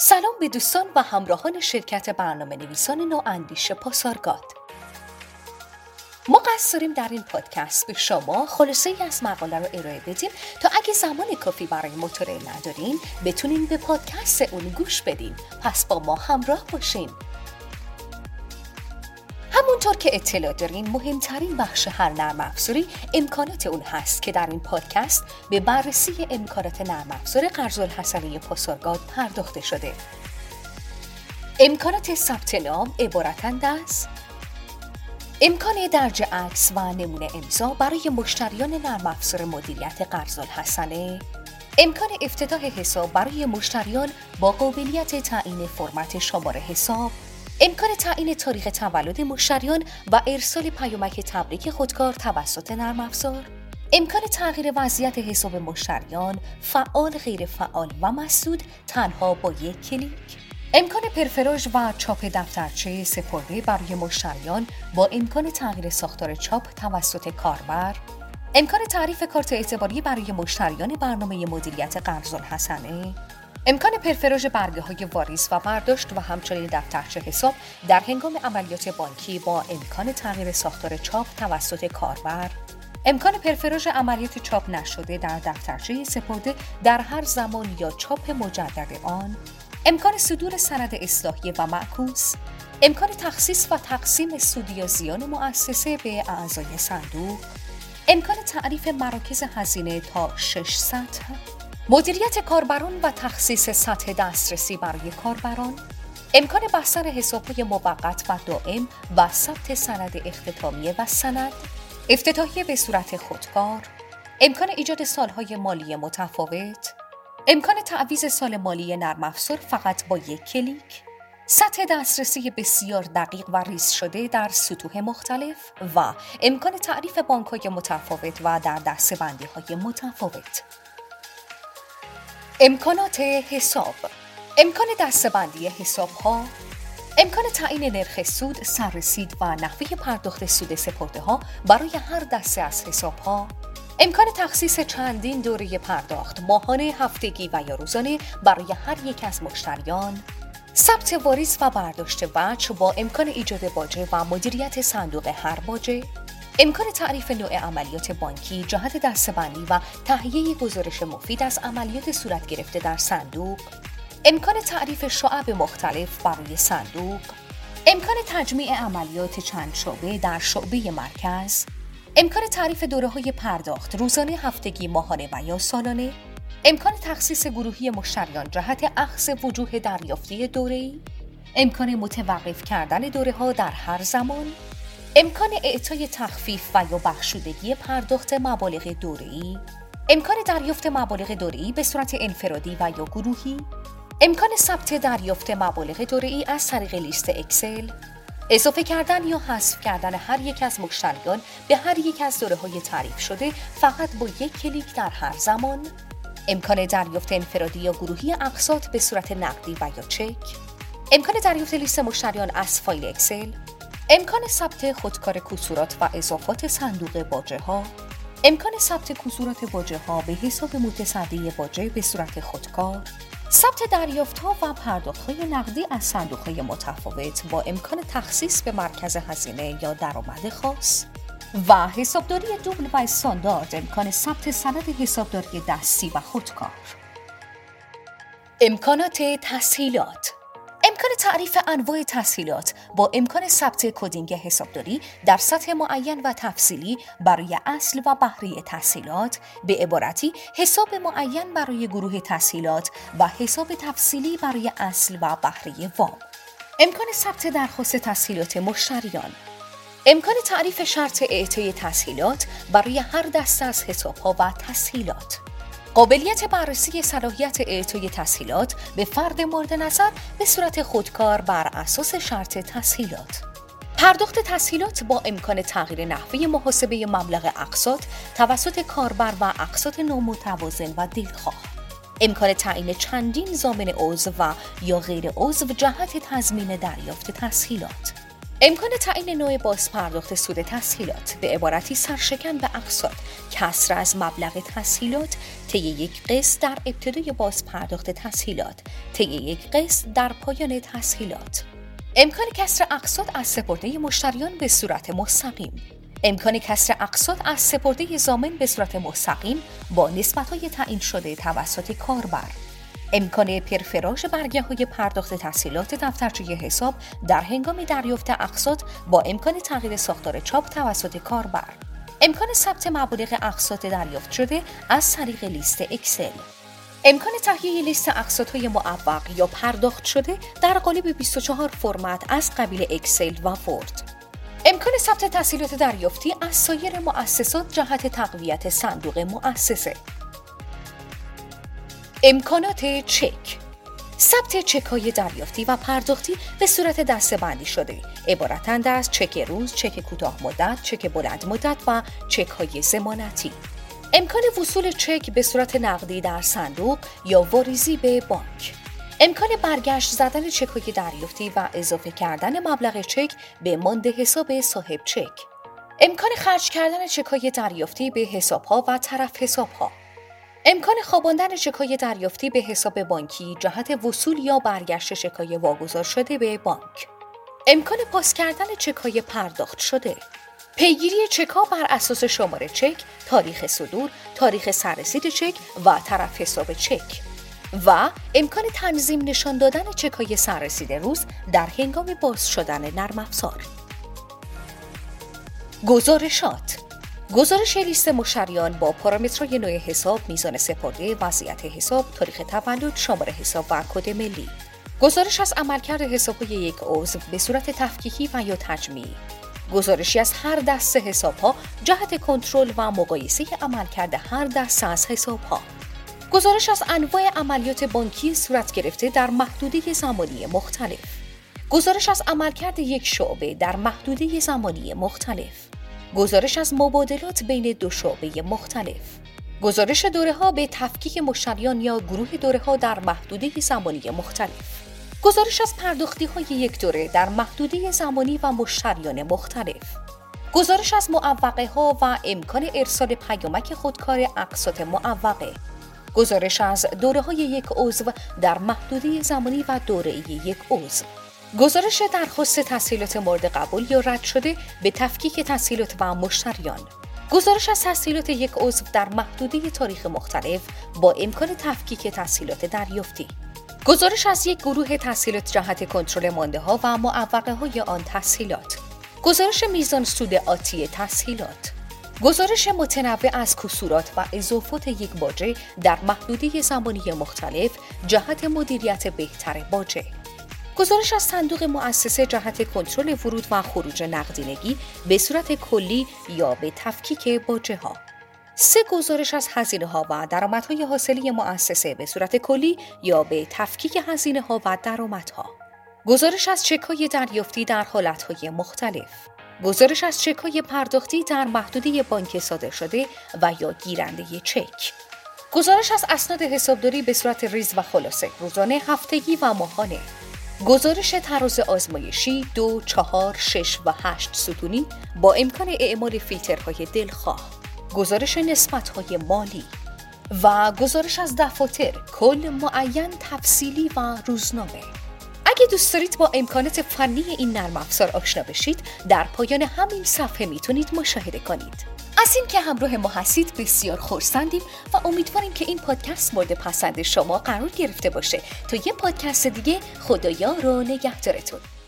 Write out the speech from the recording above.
سلام به دوستان و همراهان شرکت برنامه‌نویسان نواندیش پاسارگاد. ما قصد داریم در این پادکست به شما خلاصه‌ای از مقاله رو ارائه بدیم تا اگه زمان کافی برای مطالعه ندارین بتونین به پادکست اون گوش بدین. پس با ما همراه باشین. همونطور که اطلاع دارین مهمترین بخش هر نرم افزاری امکانات اون هست که در این پادکست به بررسی امکانات نرم افزار قرض‌الحسنه پاسارگاد پرداخته شده. امکانات ثبت نام عبارتند از امکان درج عکس و نمونه امضا برای مشتریان نرم افزار مدیریت قرض‌الحسنه، امکان افتتاح حساب برای مشتریان با قابلیت تعیین فرمت شماره حساب، امکان تعیین تاریخ تولد مشتریان و ارسال پیامک تبریک خودکار توسط نرم افزار، امکان تغییر وضعیت حساب مشتریان فعال، غیر فعال و مسدود تنها با یک کلیک، امکان پرفراژ و چاپ دفترچه سپرده برای مشتریان با امکان تغییر ساختار چاپ توسط کاربر، امکان تعریف کارت اعتباری برای مشتریان برنامه مدیریت قرض‌الحسنه، امکان پرفراژ برگه‌های واریز و برداشت و همچنین دفترچه حساب در هنگام عملیات بانکی با امکان تغییر ساختار چاپ توسط کاربر، امکان پرفراژ عملیات چاپ نشده در دفترچه سپرده در هر زمان یا چاپ مجدد آن، امکان صدور سند اصلاحیه و معکوس، امکان تخصیص و تقسیم سود یا زیان مؤسسه به اعضای صندوق، امکان تعریف مراکز هزینه تا 6 سطح، مدیریت کاربران و تخصیص سطح دسترسی برای کاربران، امکان بستن حساب‌های موقت و دائم و ثبت سند اختتامیه و سند، افتتاحیه به صورت خودکار، امکان ایجاد سالهای مالی متفاوت، امکان تعویض سال مالی نرم افزار فقط با یک کلیک، سطح دسترسی بسیار دقیق و ریز شده در سطوح مختلف و امکان تعریف بانک‌های متفاوت و در دسته‌بندی‌های متفاوت. امکانات حساب، امکان دسته‌بندی حساب‌ها، امکان تعیین نرخ سود، سررسید و نحوه پرداخت سود سپرده‌ها برای هر دسته از حساب‌ها، امکان تخصیص چندین دوره پرداخت ماهانه، هفتگی و یا روزانه برای هر یک از مشتریان، ثبت واریز و برداشت وجه با امکان ایجاد باجه و مدیریت صندوق هر باجه، امکان تعریف نوع عملیات بانکی، جهت دسته‌بندی و تهیه گزارش مفید از عملیات صورت گرفته در صندوق، امکان تعریف شعب مختلف برای صندوق، امکان تجمیع عملیات چند شعبه در شعبه مرکز، امکان تعریف دوره‌های پرداخت روزانه، هفتگی، ماهانه و یا سالانه، امکان تخصیص گروهی مشتریان جهت اخذ وجوه دریافتی دوره‌ای، امکان متوقف کردن دوره‌ها در هر زمان، امکان اعطای تخفیف و یا بخشودگی پرداخت مبالغ دوره‌ای، امکان دریافت مبالغ دوره‌ای به صورت انفرادی و یا گروهی، امکان ثبت دریافت مبالغ دوره‌ای از طریق لیست اکسل، اضافه کردن یا حذف کردن هر یک از مشتریان به هر یک از دوره‌های تعریف شده فقط با یک کلیک در هر زمان، امکان دریافت انفرادی یا گروهی اقساط به صورت نقدی و یا چک، امکان دریافت لیست مشتریان از فایل اکسل، امکان ثبت خودکار کسورات و اضافات صندوق باجه ها، امکان ثبت کسورات باجه ها به حساب متصدی باجه به صورت خودکار، ثبت دریافت ها و پرداخت های نقدی از صندوق های متفاوت با امکان تخصیص به مرکز هزینه یا درآمد خاص و حسابداری دوبل و استاندارد، امکان ثبت سند حسابداری دستی و خودکار. امکانات تسهیلات، امکان تعریف انواع تسهیلات با امکان ثبت کدینگ حسابداری در سطح معین و تفصیلی برای اصل و بهره تسهیلات، به عبارتی حساب معین برای گروه تسهیلات و حساب تفصیلی برای اصل و بهره وام، امکان ثبت درخواست تسهیلات مشتریان، امکان تعریف شرط اعطای تسهیلات برای هر دسته از حساب‌ها و تسهیلات، قابلیت بررسی صلاحیت اعطای تسهیلات به فرد مورد نظر به صورت خودکار بر اساس شرط تسهیلات، پرداخت تسهیلات با امکان تغییر نحوه محاسبه مبلغ اقساط توسط کاربر و اقساط نامتوازن و دلخواه، امکان تعیین چندین ضامن عضو و یا غیر عضو جهت تضمین دریافت تسهیلات، امکان تعیین نوع بازپرداخت سود تسهیلات، به عبارتی سرشکن و اقساط، کسر از مبلغ تسهیلات طی یک قسط در ابتدای بازپرداخت تسهیلات، طی یک قسط در پایان تسهیلات. امکان کسر اقساط از سپرده مشتریان به صورت مستقیم. امکان کسر اقساط از سپرده ضامن به صورت مستقیم با نسبت‌های تعیین شده توسط کاربر. امکان پرفراژ برگه‌های پرداخت تسهیلات دفترچه حساب در هنگام دریافت اقساط با امکان تغییر ساختار چاپ توسط کاربر. امکان ثبت مبالغ اقساط دریافت شده از طریق لیست اکسل. امکان تهیه لیست اقساط‌های معوق یا پرداخت شده در قالب 24 فرمت از قبیل اکسل و ورد. امکان ثبت تسهیلات دریافتی از سایر مؤسسات جهت تقویت صندوق مؤسسه. امکانات چک: ثبت چک‌های دریافتی و پرداختی به صورت دسته‌بندی شده، عبارتند از چک روز، چک کوتاه مدت، چک بلند مدت و چک‌های ضمانتی. امکان وصول چک به صورت نقدی در صندوق یا واریزی به بانک. امکان برگشت زدن چک‌های دریافتی و اضافه کردن مبلغ چک به مانده حساب صاحب چک. امکان خرج کردن چک‌های دریافتی به حساب‌ها و طرف حساب‌ها. امکان خواباندن چک‌های دریافتی به حساب بانکی جهت وصول یا برگشت چک‌های واگذار شده به بانک. امکان پاس کردن چک‌های پرداخت شده. پیگیری چک‌ها بر اساس شماره چک، تاریخ صدور، تاریخ سررسید چک و طرف حساب چک. و امکان تنظیم نشان دادن چک‌های سررسید روز در هنگام باز شدن نرم افزار. گزارشات: گزارش لیست مشتریان با پارامترهای نوع حساب، میزان سپرده، وضعیت حساب، تاریخ تولد، شماره حساب و کد ملی. گزارش از عملکرد حساب‌های یک عضو به صورت تفکیکی و یا تجمیعی. گزارشی از هر دسته حساب‌ها جهت کنترل و مقایسه عملکرد هر دسته از حساب‌ها. گزارش از انواع عملیات بانکی صورت گرفته در محدوده زمانی مختلف. گزارش از عملکرد یک شعبه در محدوده زمانی مختلف. گزارش از مبادلات بین دو شعبه مختلف. گزارش دوره‌ها به تفکیک مشتریان یا گروه دوره‌ها در محدوده زمانی مختلف. گزارش از پرداختی‌های یک دوره در محدوده زمانی و مشتریان مختلف. گزارش از معوقه‌ها و امکان ارسال پیامک خودکار اقساط معوقه. گزارش از دوره‌های یک عضو در محدوده زمانی و دوره یک عضو. گزارش درخواست تسهیلات مورد قبول یا رد شده به تفکیک تسهیلات و مشتریان. گزارش از تسهیلات یک عضو در محدوده تاریخ مختلف با امکان تفکیک تسهیلات دریافتی. گزارش از یک گروه تسهیلات جهت کنترل مانده‌ها و معوقه‌های آن تسهیلات. گزارش میزان سود آتی تسهیلات. گزارش متنوع از کسورات و اضافات یک باجه در محدوده زمانی مختلف جهت مدیریت بهتر باجه. گزارش از صندوق مؤسسه جهت کنترل ورود و خروج نقدینگی به صورت کلی یا به تفکیک باجه ها. 3. گزارش از هزینه ها و درآمدهای حاصلی مؤسسه به صورت کلی یا به تفکیک هزینه ها و درآمدها. گزارش از چک‌های دریافتی در حالت‌های مختلف. گزارش از چک‌های پرداختی در محدوده بانک صادر شده و یا گیرنده چک. گزارش از اسناد حسابداری به صورت ریز و خلاصه، روزانه، هفتگی و ماهانه. گزارش تراز آزمایشی 2، 4، 6 و 8 ستونی با امکان اعمال فیلترهای دلخواه. گزارش نسبت‌های مالی و گزارش از دفاتر کل معین، تفصیلی و روزنامه. اگه دوست دارید با امکانات فنی این نرم افزار آشنا بشید، در پایان همین صفحه میتونید مشاهده کنید. از این که همراه ما هستید بسیار خرسندیم و امیدواریم که این پادکست مورد پسند شما قرار گرفته باشه. تا یه پادکست دیگه، خدایا رو نگهدارتون.